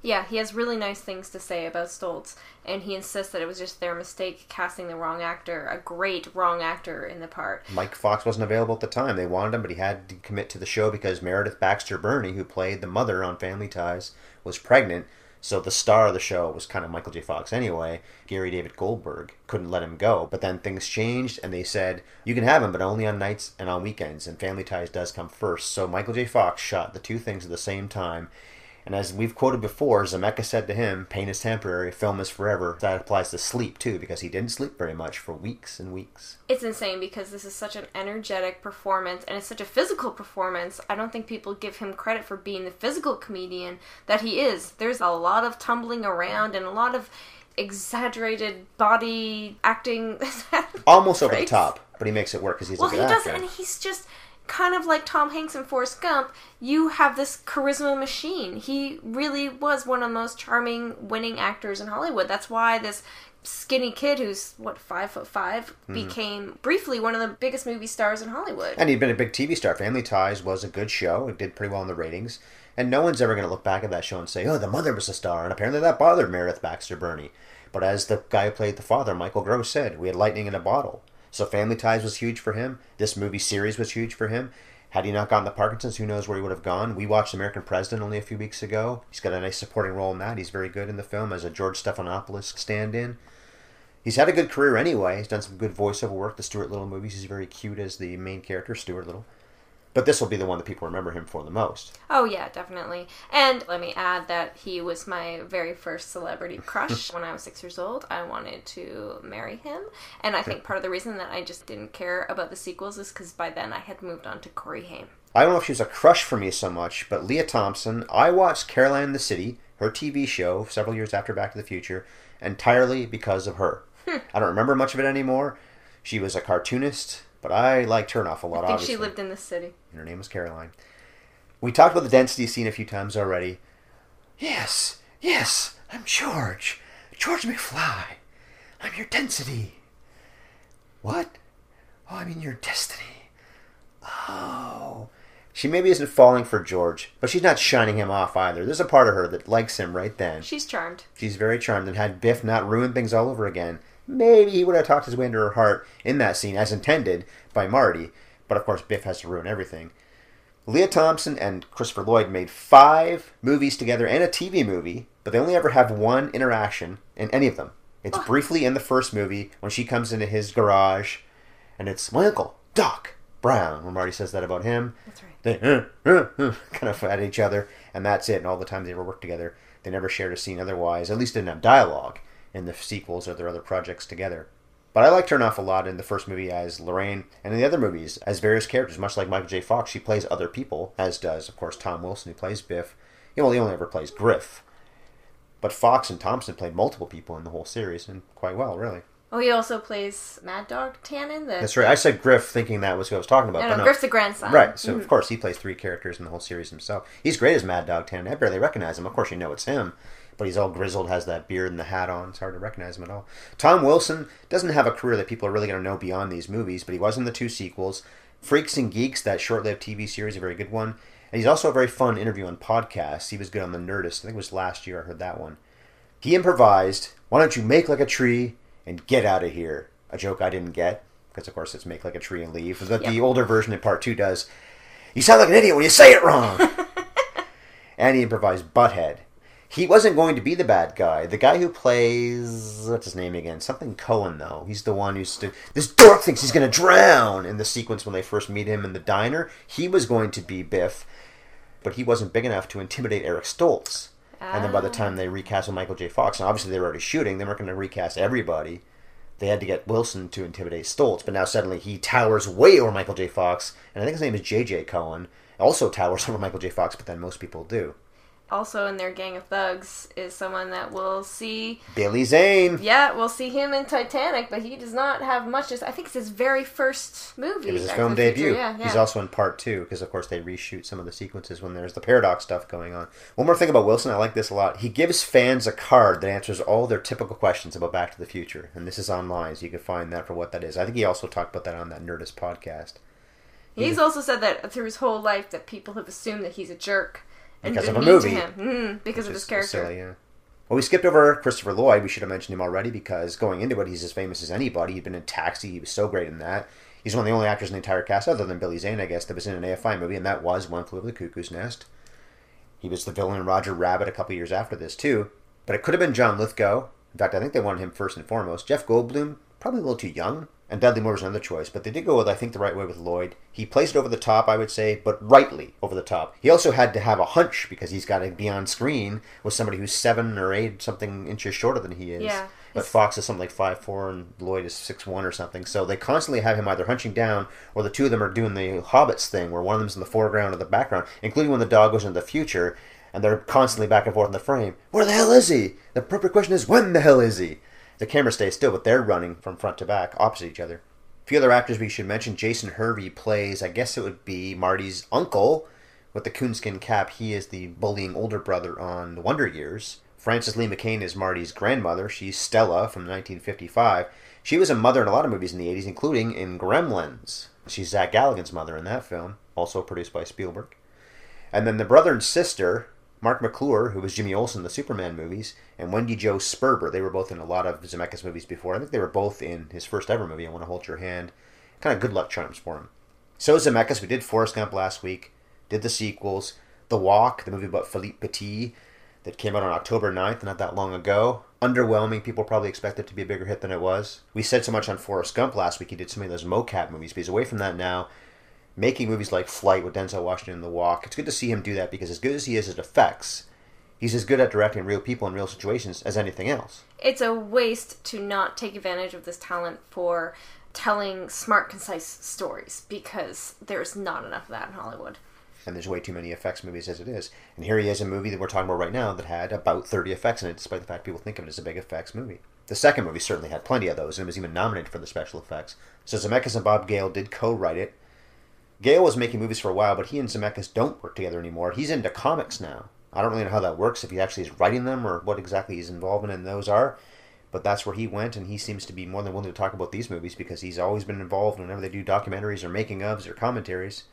Yeah, he has really nice things to say about Stoltz, and he insists that it was just their mistake casting the wrong actor, a great wrong actor in the part. Mike Fox wasn't available at the time. They wanted him, but he had to commit to the show because Meredith Baxter Birney, who played the mother on Family Ties, was pregnant. So the star of the show was kind of Michael J. Fox anyway. Gary David Goldberg couldn't let him go. But then things changed, and they said, you can have him, but only on nights and on weekends, and Family Ties does come first. So Michael J. Fox shot the two things at the same time. And as we've quoted before, Zemeckis said to him, pain is temporary, film is forever. That applies to sleep, too, because he didn't sleep very much for weeks and weeks. It's insane because this is such an energetic performance, and it's such a physical performance. I don't think people give him credit for being the physical comedian that he is. There's a lot of tumbling around and a lot of exaggerated body acting. Almost over the top, but he makes it work because he's a good actor. Well, he does, and he's just... kind of like Tom Hanks in Forrest Gump, you have this charisma machine. He really was one of the most charming, winning actors in Hollywood. That's why this skinny kid who's, 5'5", became briefly one of the biggest movie stars in Hollywood. And he'd been a big TV star. Family Ties was a good show. It did pretty well in the ratings. And no one's ever going to look back at that show and say, oh, the mother was a star. And apparently that bothered Meredith Baxter Birney. But as the guy who played the father, Michael Gross, said, we had lightning in a bottle. So Family Ties was huge for him. This movie series was huge for him. Had he not gotten the Parkinson's, who knows where he would have gone. We watched American President only a few weeks ago. He's got a nice supporting role in that. He's very good in the film as a George Stephanopoulos stand-in. He's had a good career anyway. He's done some good voiceover work. The Stuart Little movies. He's very cute as the main character, Stuart Little. But this will be the one that people remember him for the most. Oh, yeah, definitely. And let me add that he was my very first celebrity crush. When I was 6 years old, I wanted to marry him. And I think part of the reason that I just didn't care about the sequels is because by then I had moved on to Corey Haim. I don't know if she was a crush for me so much, but Leah Thompson, I watched Caroline in the City, her TV show, several years after Back to the Future, entirely because of her. I don't remember much of it anymore. She was a cartoonist, but I liked her an awful lot, obviously. She lived in the city. And her name was Caroline. We talked about the density scene a few times already. Yes, I'm George. George McFly. I'm your density. What? Oh, I mean your destiny. Oh. She maybe isn't falling for George, but she's not shining him off either. There's a part of her that likes him right then. She's charmed. She's very charmed, and had Biff not ruined things all over again, maybe he would have talked his way into her heart in that scene, as intended by Marty. But of course, Biff has to ruin everything. Leah Thompson and Christopher Lloyd made 5 movies together and a TV movie, but they only ever have one interaction in any of them. It's briefly in the first movie when she comes into his garage, and it's my uncle, Doc Brown, when Marty says that about him. That's right. They kind of at each other, and that's it. And all the times they ever worked together, they never shared a scene otherwise, at least didn't have dialogue in the sequels or their other projects together. But I liked her an awful lot in the first movie as Lorraine, and in the other movies as various characters. Much like Michael J. Fox, she plays other people, as does, of course, Tom Wilson, who plays Biff. He only ever plays Griff. But Fox and Thompson played multiple people in the whole series, and quite well, really. Oh, he also plays Mad Dog Tannen? That's right. I said Griff thinking that was who I was talking about. No, Griff's the grandson. Right, so of course he plays 3 characters in the whole series himself. He's great as Mad Dog Tannen. I barely recognize him. Of course you know it's him. But he's all grizzled, has that beard and the hat on. It's hard to recognize him at all. Tom Wilson doesn't have a career that people are really going to know beyond these movies, but he was in the 2 sequels. Freaks and Geeks, that short-lived TV series, a very good one. And he's also a very fun interview on podcasts. He was good on The Nerdist. I think it was last year I heard that one. He improvised, why don't you make like a tree and get out of here? A joke I didn't get, because of course it's make like a tree and leave. But the older version in part 2 does, you sound like an idiot when you say it wrong. And he improvised Butthead. He wasn't going to be the bad guy. The guy who plays... what's his name again? Something Cohen, though. He's the one who's... this dork thinks he's going to drown in the sequence when they first meet him in the diner. He was going to be Biff, but he wasn't big enough to intimidate Eric Stoltz. And then by the time they recast with Michael J. Fox, and obviously they were already shooting, they weren't going to recast everybody. They had to get Wilson to intimidate Stoltz, but now suddenly he towers way over Michael J. Fox, and I think his name is J.J. Cohen, also towers over Michael J. Fox, but then most people do. Also in their gang of thugs is someone that we'll see... Billy Zane. Yeah, we'll see him in Titanic, but he does not have much... I think it's his very first movie. It was his film debut. Yeah. He's also in part 2, because of course they reshoot some of the sequences when there's the Paradox stuff going on. One more thing about Wilson, I like this a lot. He gives fans a card that answers all their typical questions about Back to the Future. And this is online, so you can find that for what that is. I think he also talked about that on that Nerdist podcast. He's also said that through his whole life that people have assumed that he's a jerk. And because of been a mean movie. to him. Because of his character. Silly, yeah. Well, we skipped over Christopher Lloyd. We should have mentioned him already because going into it, he's as famous as anybody. He'd been in Taxi. He was so great in that. He's one of the only actors in the entire cast, other than Billy Zane, I guess, that was in an AFI movie, and that was One Flew Over the Cuckoo's Nest. He was the villain in Roger Rabbit a couple years after this, too. But it could have been John Lithgow. In fact, I think they wanted him first and foremost. Jeff Goldblum, probably a little too young. And Dudley Moore was another choice. But they did go with, I think, the right way with Lloyd. He placed it over the top, I would say, but rightly over the top. He also had to have a hunch because he's got to be on screen with somebody who's 7 or 8 something inches shorter than he is. Yeah. But Fox is something like 5'4", and Lloyd is 6'1" or something. So they constantly have him either hunching down, or the two of them are doing the Hobbits thing, where one of them's in the foreground or the background, including when the dog goes into the future, and they're constantly back and forth in the frame. Where the hell is he? The appropriate question is, when the hell is he? The camera stays still, but they're running from front to back, opposite each other. A few other actors we should mention. Jason Hervey plays, I guess it would be Marty's uncle with the coonskin cap. He is the bullying older brother on The Wonder Years. Frances Lee McCain is Marty's grandmother. She's Stella from 1955. She was a mother in a lot of movies in the 80s, including in Gremlins. She's Zach Galligan's mother in that film, also produced by Spielberg. And then the brother and sister, Mark McClure, who was Jimmy Olsen in the Superman movies, and Wendy Jo Sperber. They were both in a lot of Zemeckis movies before. I think they were both in his first ever movie, I Want to Hold Your Hand. Kind of good luck charms for him. So Zemeckis, we did Forrest Gump last week, did the sequels, The Walk, the movie about Philippe Petit, that came out on October 9th, not that long ago. Underwhelming. People probably expected it to be a bigger hit than it was. We said so much on Forrest Gump last week. He did so many of those mocap movies, but he's away from that now, making movies like Flight with Denzel Washington and The Walk. It's good to see him do that because as good as he is at effects, he's as good at directing real people in real situations as anything else. It's a waste to not take advantage of this talent for telling smart, concise stories because there's not enough of that in Hollywood. And there's way too many effects movies as it is. And here he is, a movie that we're talking about right now that had about 30 effects in it, despite the fact people think of it as a big effects movie. The second movie certainly had plenty of those, and was even nominated for the special effects. So Zemeckis and Bob Gale did co-write it. Gale was making movies for a while, but he and Zemeckis don't work together anymore. He's into comics now. I don't really know how that works, if he actually is writing them, or what exactly his involvement in those are. But that's where he went, and he seems to be more than willing to talk about these movies, because he's always been involved whenever they do documentaries or making-ofs or commentaries.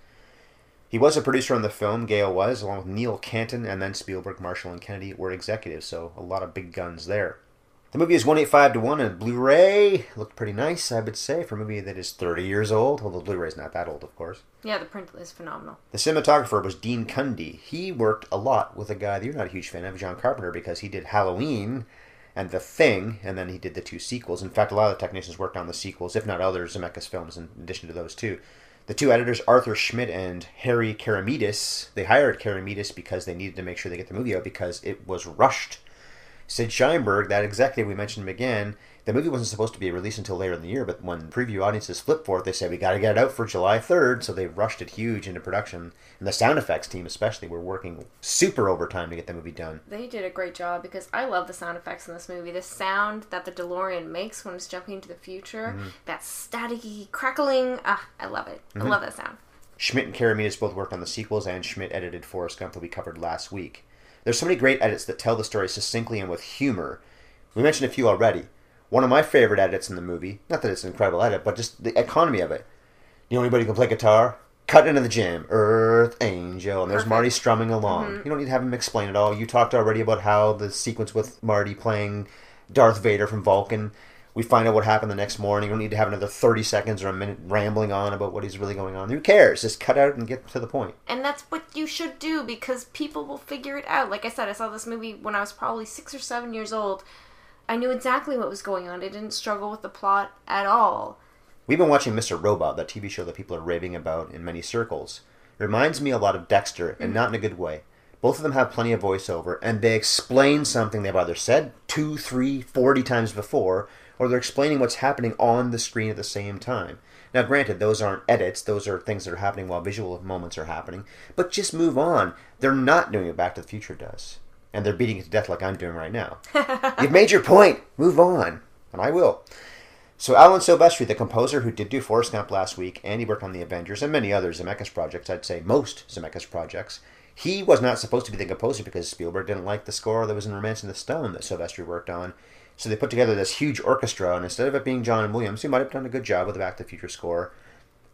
He was a producer on the film, Gale was, along with Neil Canton, and then Spielberg, Marshall, and Kennedy were executives, so a lot of big guns there. The movie is 185-1 on Blu-ray. Looked pretty nice, I would say, for a movie that is 30 years old, although Blu-ray's not that old, of course. Yeah, the print is phenomenal. The cinematographer was Dean Cundy. He worked a lot with a guy that you're not a huge fan of, John Carpenter, because he did Halloween and The Thing, and then he did the 2 sequels. In fact, a lot of the technicians worked on the sequels, if not other Zemeckis films in addition to those two. The 2 editors, Arthur Schmidt and Harry Karamides, they hired Karamides because they needed to make sure they get the movie out because it was rushed. Sid Sheinberg, that executive, we mentioned him again, the movie wasn't supposed to be released until later in the year, but when preview audiences flipped for it, they said, we got to get it out for July 3rd, so they rushed it huge into production. And the sound effects team especially were working super overtime to get the movie done. They did a great job because I love the sound effects in this movie. The sound that the DeLorean makes when it's jumping into the future, that staticky crackling, I love it. I love that sound. Schmidt and Karamides both worked on the sequels, and Schmidt edited Forrest Gump that we covered last week. There's so many great edits that tell the story succinctly and with humor. We mentioned a few already. One of my favorite edits in the movie, not that it's an incredible edit, but just the economy of it. You know anybody who can play guitar? Cut into the gym. Earth Angel. And there's Perfect. Marty strumming along. You don't need to have him explain it all. You talked already about how the sequence with Marty playing Darth Vader from Vulcan. We find out what happened the next morning. You don't need to have another 30 seconds or a minute rambling on about what is really going on. Who cares? Just cut out and get to the point. And that's what you should do because people will figure it out. Like I said, I saw this movie when I was probably 6 or 7 years old. I knew exactly what was going on. I didn't struggle with the plot at all. We've been watching Mr. Robot, that TV show that people are raving about in many circles. It reminds me a lot of Dexter, and not in a good way. Both of them have plenty of voiceover, and they explain something they've either said 2, 3, 40 times before, or they're explaining what's happening on the screen at the same time. Now, granted, those aren't edits. Those are things that are happening while visual moments are happening. But just move on. They're not doing it Back to the Future does. And they're beating it to death like I'm doing right now. You've made your point. Move on. And I will. So Alan Silvestri, the composer who did do Forrest Gump last week, and he worked on The Avengers and many other Zemeckis projects, I'd say most Zemeckis projects, he was not supposed to be the composer because Spielberg didn't like the score that was in Romancing the Stone that Silvestri worked on. So they put together this huge orchestra, and instead of it being John Williams, who might have done a good job with the Back to the Future score,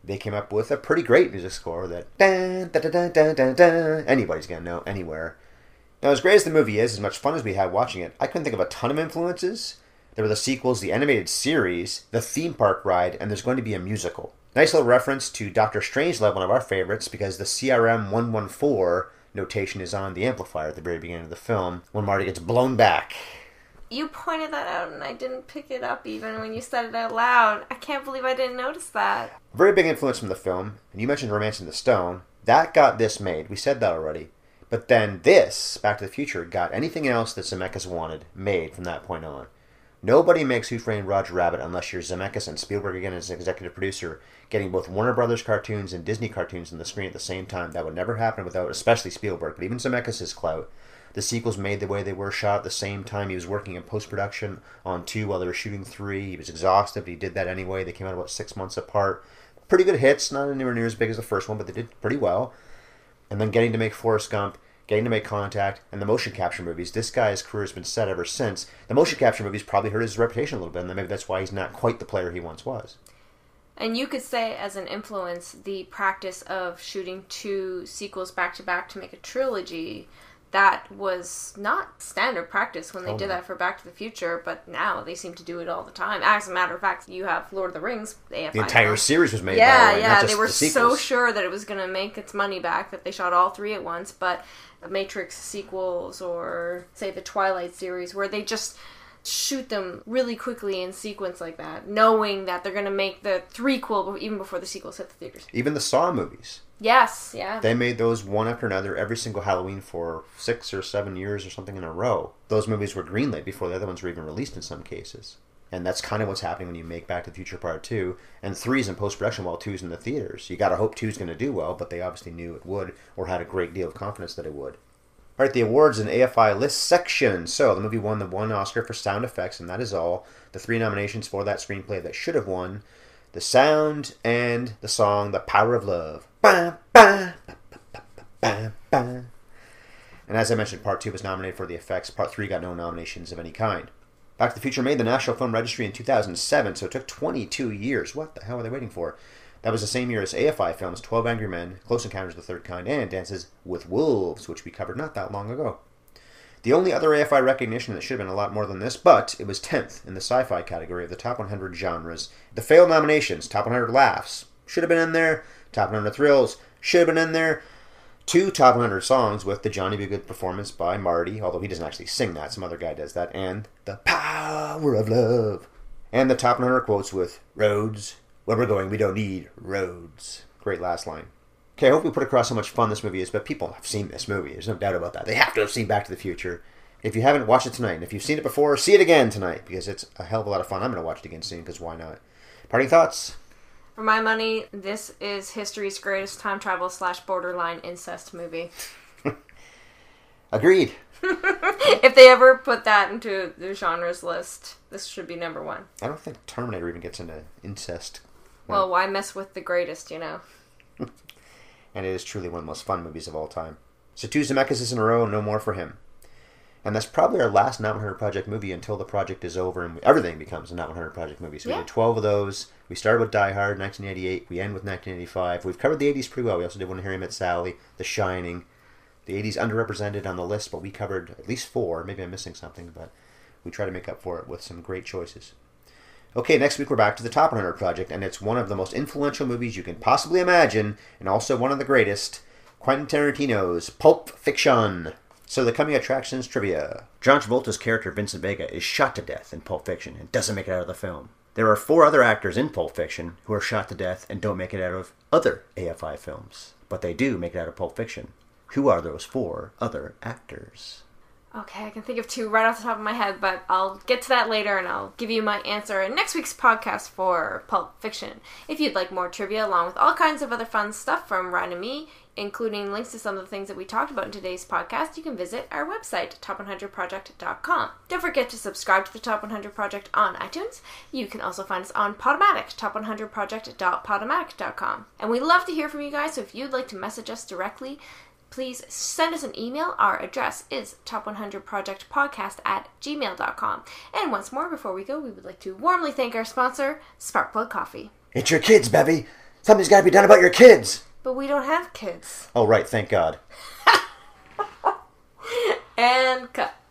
they came up with a pretty great music score that dun, dun, dun, dun, dun, dun, anybody's going to know anywhere. Now, as great as the movie is, as much fun as we had watching it, I couldn't think of a ton of influences. There were the sequels, the animated series, the theme park ride, and there's going to be a musical. Nice little reference to Dr. Strangelove, one of our favorites, because the CRM 114 notation is on the amplifier at the very beginning of the film when Marty gets blown back. You pointed that out and I didn't pick it up even when you said it out loud. I can't believe I didn't notice that. A very big influence from the film, and you mentioned Romancing the Stone. That got this made. We said that already. But then this, Back to the Future, got anything else that Zemeckis wanted made from that point on. Nobody makes Who Framed Roger Rabbit unless you're Zemeckis and Spielberg again as executive producer, getting both Warner Brothers cartoons and Disney cartoons on the screen at the same time. That would never happen without, especially Spielberg, but even Zemeckis' clout. The sequels made the way they were shot at the same time. He was working in post-production on 2 while they were shooting 3. He was exhausted, but he did that anyway. They came out about 6 months apart. Pretty good hits, not anywhere near as big as the first one, but they did pretty well. And then getting to make Forrest Gump, getting to make Contact, and the motion capture movies. This guy's career has been set ever since. The motion capture movies probably hurt his reputation a little bit, and maybe that's why he's not quite the player he once was. And you could say, as an influence, the practice of shooting 2 sequels back-to-back to make a trilogy, that was not standard practice when they did that for Back to the Future, but now they seem to do it all the time. As a matter of fact, you have Lord of the Rings, the entire series was made that way. Yeah, they were so sure that it was going to make its money back that they shot all 3 at once, but the Matrix sequels or, say, the Twilight series, where they just shoot them really quickly in sequence like that, knowing that they're going to make the threequel even before the sequels hit the theaters. Even the Saw movies. Yes, yeah. They made those one after another every single Halloween for 6 or 7 years or something in a row. Those movies were greenlit before the other ones were even released in some cases. And that's kind of what's happening when you make Back to the Future Part 2. And 3's in post-production while 2's in the theaters. You gotta hope 2's going to do well, but they obviously knew it would, or had a great deal of confidence that it would. Alright, the awards and AFI list section. So, the movie won the 1 Oscar for sound effects, and that is all. The 3 nominations for that screenplay that should have won: the sound and the song The Power of Love. Ba, ba, ba, ba, ba, ba, ba. And as I mentioned, Part 2 was nominated for the effects. Part 3 got no nominations of any kind. Back to the Future made the National Film Registry in 2007, so it took 22 years. What the hell were they waiting for? That was the same year as AFI films 12 Angry Men, Close Encounters of the Third Kind, and Dances with Wolves, which we covered not that long ago. The only other AFI recognition that should have been a lot more than this, but it was 10th in the sci-fi category of the top 100 genres. The failed nominations: top 100 laughs, should have been in there. Top 100 thrills, should have been in there. 2 top 100 songs with the Johnny B. Good performance by Marty, although he doesn't actually sing that, some other guy does that, and The Power of Love. And the top 100 quotes with Roads, where we're going, we don't need roads. Great last line. Okay, I hope we put across how much fun this movie is, but people have seen this movie. There's no doubt about that. They have to have seen Back to the Future. If you haven't, watch it tonight. And if you've seen it before, see it again tonight, because it's a hell of a lot of fun. I'm going to watch it again soon, because why not? Parting thoughts? For my money, this is history's greatest time travel / borderline incest movie. Agreed. If they ever put that into the genres list, this should be number 1. I don't think Terminator even gets into incest. Well, why mess with the greatest, you know? And it is truly one of the most fun movies of all time. So 2 Zemeckis in a row, no more for him. And that's probably our last Not 100 Project movie until the project is over and everything becomes a Not 100 Project movie. So we did 12 of those. We started with Die Hard, 1988. We end with 1985. We've covered the 80s pretty well. We also did When Harry Met Sally, The Shining. The 80s underrepresented on the list, but we covered at least 4. Maybe I'm missing something, but we try to make up for it with some great choices. Okay, next week we're back to the Top 100 Project, and it's one of the most influential movies you can possibly imagine, and also one of the greatest, Quentin Tarantino's Pulp Fiction. So the coming attractions trivia. John Travolta's character Vincent Vega is shot to death in Pulp Fiction and doesn't make it out of the film. There are 4 other actors in Pulp Fiction who are shot to death and don't make it out of other AFI films, but they do make it out of Pulp Fiction. Who are those 4 other actors? Okay, I can think of 2 right off the top of my head, but I'll get to that later and I'll give you my answer in next week's podcast for Pulp Fiction. If you'd like more trivia along with all kinds of other fun stuff from Ryan and me, including links to some of the things that we talked about in today's podcast, you can visit our website, top100project.com. Don't forget to subscribe to the Top 100 Project on iTunes. You can also find us on Podomatic, top100project.podomatic.com. And we love to hear from you guys, so if you'd like to message us directly, please send us an email. Our address is top100projectpodcast@gmail.com. And once more, before we go, we would like to warmly thank our sponsor, Sparkplug Coffee. It's your kids, Bevy. Something's got to be done about your kids. But we don't have kids. Oh, right. Thank God. And cut.